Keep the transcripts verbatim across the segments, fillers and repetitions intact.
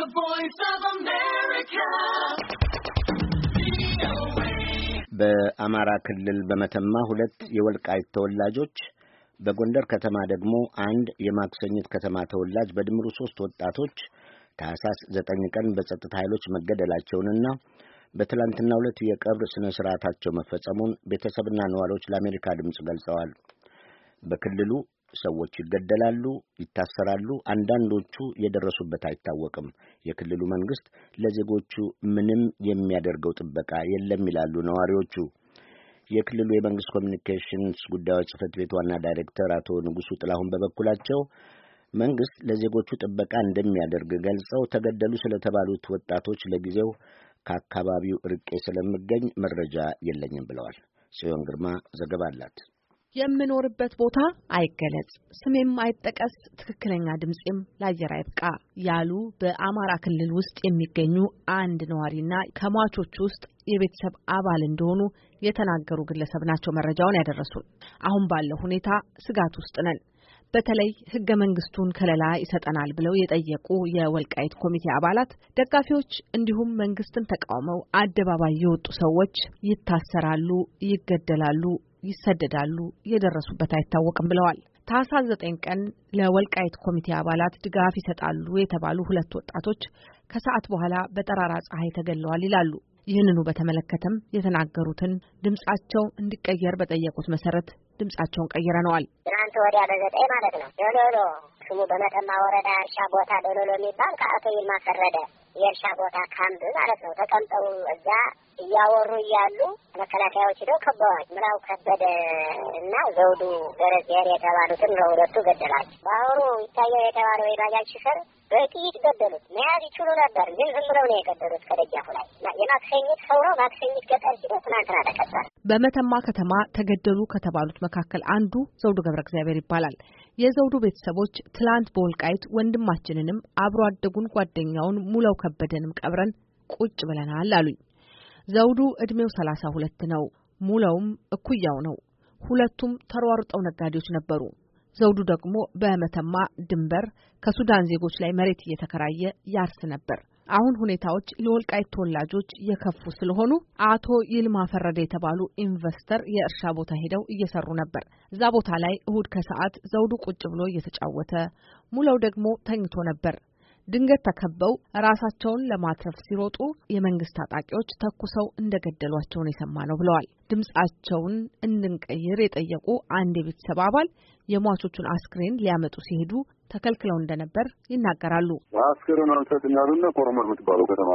The Voice of America. በአማራ ክልል በመተማ ሁለት የወልቃይት ተወላጆች በጎንደር ከተማ ደግሞ አንድ የማክሰኝት ከተማ ተወላጅ በድምሩ ሶስት ወጣቶች ታህሳስ ዘጠኝ ቀን በጸጥታ ኃይሎች መገደላቸውንና በትላንትናው ዕለት የቀብር ስነ ስርዓታቸው መፈጸሙን ቤተሰብና ነዋሪዎች ለአሜሪካ ድምጽ ገልጸዋል። በክልሉ ሰዎች ይገደላሉ፣ ይታሰራሉ፣ አንዳንዶቹ የደረሱበት አይታወቅም። የክልሉ መንግስት ለዜጎቹ ምንም የሚያደርገው ጥበቃ የለም ይላሉ ነዋሪዎቹ። የክልሉ የመንግስት ኮሚኒኬሽንስ ጉዳዮች ጽሕፈት ቤት ዋና ዳይሬክተር አቶ ንጉሱ ጥላሁን በበኩላቸው መንግስት ለዜጎቹ ጥበቃ እንደሚያደርግ ገልጸው ተገደሉ ስለተባሉት ወጣቶች ለጊዜው ከአካባቢው ርቄ ስለምገኝ መረጃ የለኝም ብለዋል። ጽዮን ግርማ ዘገባ አላት። የምኖርበት ቦታ አይገለጽ፣ ስሜም አይጠቀስ፣ ትክክለኛ ድምጼም ለአየር አይብቃ ያሉ በአማራ ክልል ውስጥ የሚገኙ አንድ ነዋሪና ከሟቾቹ ውስጥ የቤተሰብ አባል እንደሆኑ የተናገሩ ግለሰብ ናቸው መረጃውን ያደረሱን። አሁን ባለው ሁኔታ ስጋት ውስጥ ነን። በተለይ ህገ መንግስቱን ከለላ ይሰጠናል ብለው የጠየቁ የወልቃይት ኮሚቴ አባላት፣ ደጋፊዎች እንዲሁም መንግስትን ተቃውመው አደባባይ የወጡ ሰዎች ይታሰራሉ፣ ይገደላሉ፣ ይሰደዳሉ፣ የደረሱበት አይታወቅም ብለዋል። ታህሳስ ዘጠኝ ቀን ለወልቃይት ኮሚቴ አባላት ድጋፍ ይሰጣሉ የተባሉ ሁለት ወጣቶች ከሰዓት በኋላ በጠራራ ፀሐይ ተገለዋል ይላሉ። ይህንኑ በተመለከተም የተናገሩትን ድምጻቸው እንዲቀየር በጠየቁት መሰረት ድምጻቸውን ቀይረነዋል። ትናንት ወዲያ በዘጠኝ ማለት ነው ዶሎሎ ስሙ በመተማ ወረዳ እርሻ ቦታ ዶሎሎ የሚባል ከአቶ ይልማ ፈረደ የእርሻ ቦታ ካምፕ ማለት ነው ተቀምጠው እዛ እያወሩ እያሉ መከላከያዎች ሄደው ከበዋል። ምራው ከበደ እና ዘውዱ ገረዚያር የተባሉትን ለሁለቱ ገደላቸው። በአሁኑ ይታየው የተባለው የባጃጅ ሹፌር በጥይት ገደሉት። መያዝ ይችሉ ነበር ግን ዝም ብለው ነው የገደሉት ከደጃፉ ላይ። የማክሰኝት ሰው ነው። ማክሰኝት ገጠር ሲዶ ትናንትና ተቀበረ። በመተማ ከተማ ተገደሉ ከተባሉት መካከል አንዱ ዘውዱ ገብረ እግዚአብሔር ይባላል። የዘውዱ ቤተሰቦች ትላንት በወልቃይት ወንድማችንንም አብሮ አደጉን ጓደኛውን ሙለው ከበደንም ቀብረን ቁጭ ብለናል አሉኝ። ዘውዱ እድሜው ሰላሳ ሁለት ነው። ሙለውም እኩያው ነው። ሁለቱም ተሯሩጠው ነጋዴዎች ነበሩ። ዘውዱ ደግሞ በመተማ ድንበር ከሱዳን ዜጎች ላይ መሬት እየተከራየ ያርስ ነበር። አሁን ሁኔታዎች ለወልቃይት ተወላጆች የከፉ ስለሆኑ አቶ ይልማ ፈረደ የተባሉ ኢንቨስተር የእርሻ ቦታ ሄደው እየሰሩ ነበር። እዛ ቦታ ላይ እሁድ ከሰዓት ዘውዱ ቁጭ ብሎ እየተጫወተ፣ ሙለው ደግሞ ተኝቶ ነበር። ድንገት ተከበው ራሳቸውን ለማትረፍ ሲሮጡ የመንግስት ታጣቂዎች ተኩሰው እንደገደሏቸው ነው የሰማነው ብለዋል። ድምጻቸውን እንድንቀይር የጠየቁ አንድ የቤተሰብ አባል የሟቾቹን አስክሬን ሊያመጡ ሲሄዱ ተከልክለው እንደነበር ይናገራሉ። አስክሬን አልተጠኛሉና ኮረመር የምትባለው ከተማ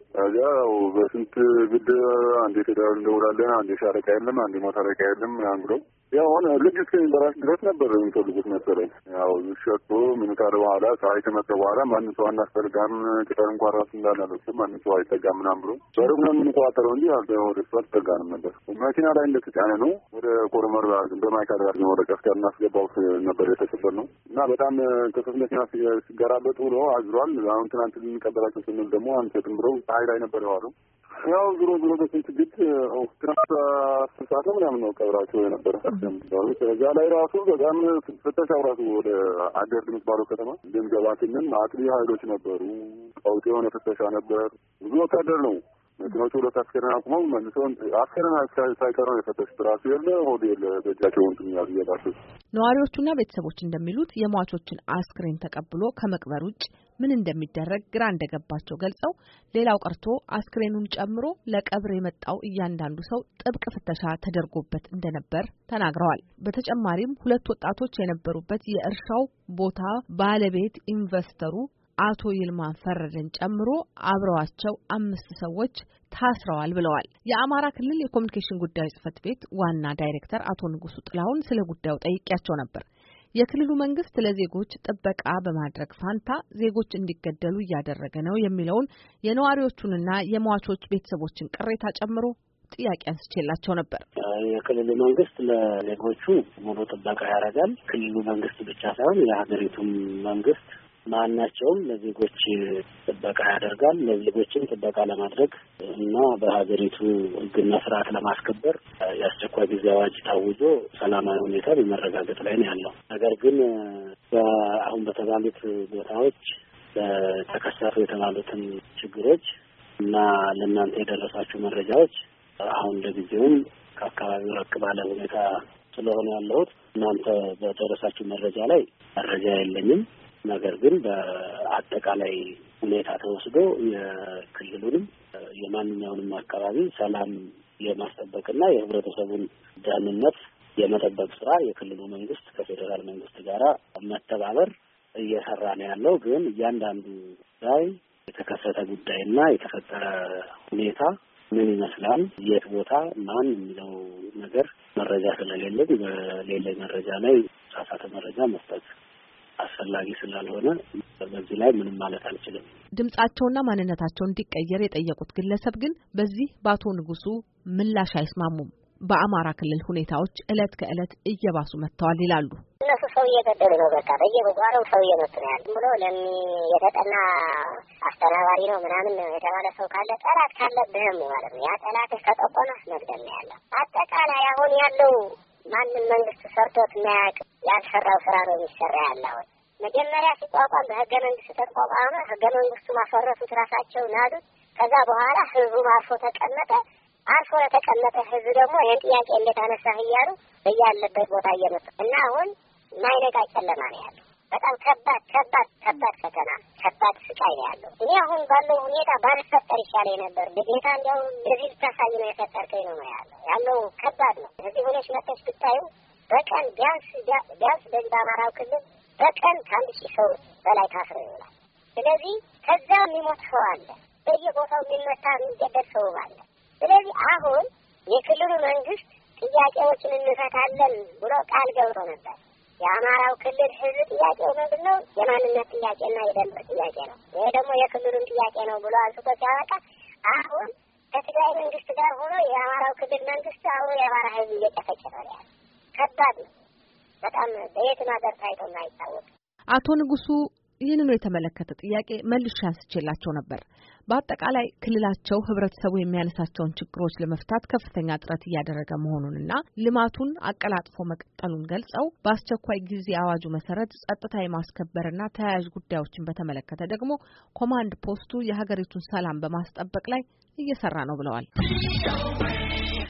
ያው በስንት ግድ አንዴ ተዳው እንደውላለን አንዴ ሻረቃ የለም አንዴ ሞተረቃ የለም አንግሮ ያው ሆነ ልጅት በራስ ድረስ ነበር የሚፈልጉት ነበር። ያው ሸቶ ምን ካለ በኋላ ሳይ ተመጣ በኋላ ማን ሰው አናስፈልጋም ቅጠል እንኳን ራስ እንዳላለች ማን ሰው አይጠጋም ምናምን ብሎ በሩቅ ነው የምንቋጠረው እንጂ አልተው ወደ ሰው ተጋንም ነበር። መኪና ላይ እንደተጫነ ነው ወደ ኮረመር በማይካድ ጋር ነው ወደ ከፍተኛ እናስገባው ነበር የተሰበረ ነው እና በጣም ከፍተኛ ሲገራበጡ ብሎ አዝሯል። አሁን ትናንት ልንቀበላቸው ስንል ደግሞ አንተም ብለው ሳይ ላይ ነበር ያለው። ያው ዙሮ ዙሮ በስንት ግድ ትራስ አስተሳሰብ ምናምን ነው ቀብራቸው የነበረ ሰምተው እዛ ላይ ራሱ በጣም ፍተሻው ራሱ ወደ አገር የምትባለው ከተማ እንደምገባትንን አጥሪ ኃይሎች ነበሩ። ቀውጤ የሆነ ፍተሻ ነበር። ብዙ ወታደር ነው መኪናዎቹ ሁለት አስከሬን አቁመው መልሰው አስከሬን ሳይቀረው የፈተሽ ትራስ የለ ሆድ የለ በእጃቸው እንትን ያሉ እየባሱ ነዋሪዎቹና ቤተሰቦች እንደሚሉት የሟቾችን አስክሬን ተቀብሎ ከመቅበር ውጭ ምን እንደሚደረግ ግራ እንደገባቸው ገልጸው ሌላው ቀርቶ አስክሬኑን ጨምሮ ለቀብር የመጣው እያንዳንዱ ሰው ጥብቅ ፍተሻ ተደርጎበት እንደነበር ተናግረዋል። በተጨማሪም ሁለት ወጣቶች የነበሩበት የእርሻው ቦታ ባለቤት ኢንቨስተሩ አቶ ይልማ ፈረደን ጨምሮ አብረዋቸው አምስት ሰዎች ታስረዋል ብለዋል። የአማራ ክልል የኮሚኒኬሽን ጉዳዮች ጽሕፈት ቤት ዋና ዳይሬክተር አቶ ንጉሱ ጥላሁን ስለ ጉዳዩ ጠይቄያቸው ነበር። የክልሉ መንግስት ለዜጎች ጥበቃ በማድረግ ፋንታ ዜጎች እንዲገደሉ እያደረገ ነው የሚለውን የነዋሪዎቹንና የሟቾች ቤተሰቦችን ቅሬታ ጨምሮ ጥያቄ አንስቼላቸው ነበር። የክልሉ መንግስት ለዜጎቹ ሙሉ ጥበቃ ያደርጋል። ክልሉ መንግስት ብቻ ሳይሆን የሀገሪቱም መንግስት ማናቸውም ለዜጎች ጥበቃ ያደርጋል። ለዜጎችም ጥበቃ ለማድረግ እና በሀገሪቱ ሕግና ስርዓት ለማስከበር የአስቸኳይ ጊዜ አዋጅ ታውጆ ሰላማዊ ሁኔታ በመረጋገጥ ላይ ነው ያለው። ነገር ግን አሁን በተባሉት ቦታዎች በተከሰቱ የተባሉትን ችግሮች እና ለእናንተ የደረሳችሁ መረጃዎች አሁን ለጊዜውም ከአካባቢው ራቅ ባለ ሁኔታ ስለሆነ ያለሁት እናንተ በደረሳችሁ መረጃ ላይ መረጃ የለኝም። ነገር ግን በአጠቃላይ ሁኔታ ተወስዶ የክልሉንም የማንኛውንም አካባቢ ሰላም የማስጠበቅና የህብረተሰቡን ደህንነት የመጠበቅ ስራ የክልሉ መንግስት ከፌዴራል መንግስት ጋር መተባበር እየሰራ ነው ያለው። ግን እያንዳንዱ ላይ የተከሰተ ጉዳይና የተፈጠረ ሁኔታ ምን ይመስላል፣ የት ቦታ ማን የሚለው ነገር መረጃ ስለሌለኝ በሌላ መረጃ ላይ ሳሳተ መረጃ መስጠት አስፈላጊ ስላልሆነ በዚህ ላይ ምንም ማለት አልችልም። ድምጻቸውና ማንነታቸው እንዲቀየር የጠየቁት ግለሰብ ግን በዚህ በአቶ ንጉሱ ምላሽ አይስማሙም። በአማራ ክልል ሁኔታዎች እለት ከእለት እየባሱ መጥተዋል ይላሉ። እነሱ ሰው እየገደሉ ነው። በቃ በየጓሮው ሰው እየመጡ ነው ያሉ ብሎ ለሚ የተጠና አስተናባሪ ነው ምናምን የተባለ ሰው ካለ ጠላት ካለብህም ማለት ነው። ያ ጠላት ተጠቆመ መግደል ነው ያለው። አጠቃላይ አሁን ያለው ማንም መንግስት ሰርቶት ማያውቅ ያልሰራው ስራ ነው የሚሰራ ያለው። መጀመሪያ ሲቋቋም በህገ መንግስት ተቋቋመ። ህገ መንግስቱ ማፈረሱት ራሳቸው ናዱት። ከዛ በኋላ ህዝቡ አርፎ ተቀመጠ። አርፎ የተቀመጠ ህዝብ ደግሞ ይህን ጥያቄ እንዴት አነሳህ እያሉ በያለበት ቦታ እየመጡ እና አሁን ማይነጋ ጨለማ ነው ያለው። በጣም ከባድ ከባድ ከባድ ፈተና ከባድ ስቃይ ነው ያለው። እኔ አሁን ባለው ሁኔታ ባልፈጠር ይሻለኝ ነበር። በጌታ እንዲያው እዚህ ልታሳይ ነው የፈጠርከኝ ነው ያለው። ያለው ከባድ ነው። እዚህ ሆነሽ መጥተሽ ብታዩ በቀን ቢያንስ ቢያንስ በዚህ በአማራው ክልል በቀን ከአንድ ሺህ ሰው በላይ ታስሮ ይውላል። ስለዚህ ከዛ የሚሞት ሰው አለ፣ በየቦታው የሚመታ የሚገደል ሰው አለ። ስለዚህ አሁን የክልሉ መንግስት ጥያቄዎችን እንፈታለን ብሎ ቃል ገብቶ ነበር። የአማራው ክልል ህዝብ ጥያቄው ምንድን ነው? የማንነት ጥያቄና የደንበር ጥያቄ ነው። ይሄ ደግሞ የክልሉን ጥያቄ ነው ብሎ አንስቶ ሲያበቃ አሁን ከትግራይ መንግስት ጋር ሆኖ የአማራው ክልል መንግስት አሁን የአማራ ህዝብ እየጨፈጨፈ ነው ያለው። ከባድ ነው በጣም በየትም ሀገር ታይቶ የማይታወቅ። አቶ ንጉሱ ይህንኑ የተመለከተ ጥያቄ መልሼ አንስቼላቸው ነበር። በአጠቃላይ ክልላቸው ህብረተሰቡ የሚያነሳቸውን ችግሮች ለመፍታት ከፍተኛ ጥረት እያደረገ መሆኑንና ልማቱን አቀላጥፎ መቀጠሉን ገልጸው በአስቸኳይ ጊዜ አዋጁ መሰረት ጸጥታ የማስከበርና ተያያዥ ጉዳዮችን በተመለከተ ደግሞ ኮማንድ ፖስቱ የሀገሪቱን ሰላም በማስጠበቅ ላይ እየሰራ ነው ብለዋል።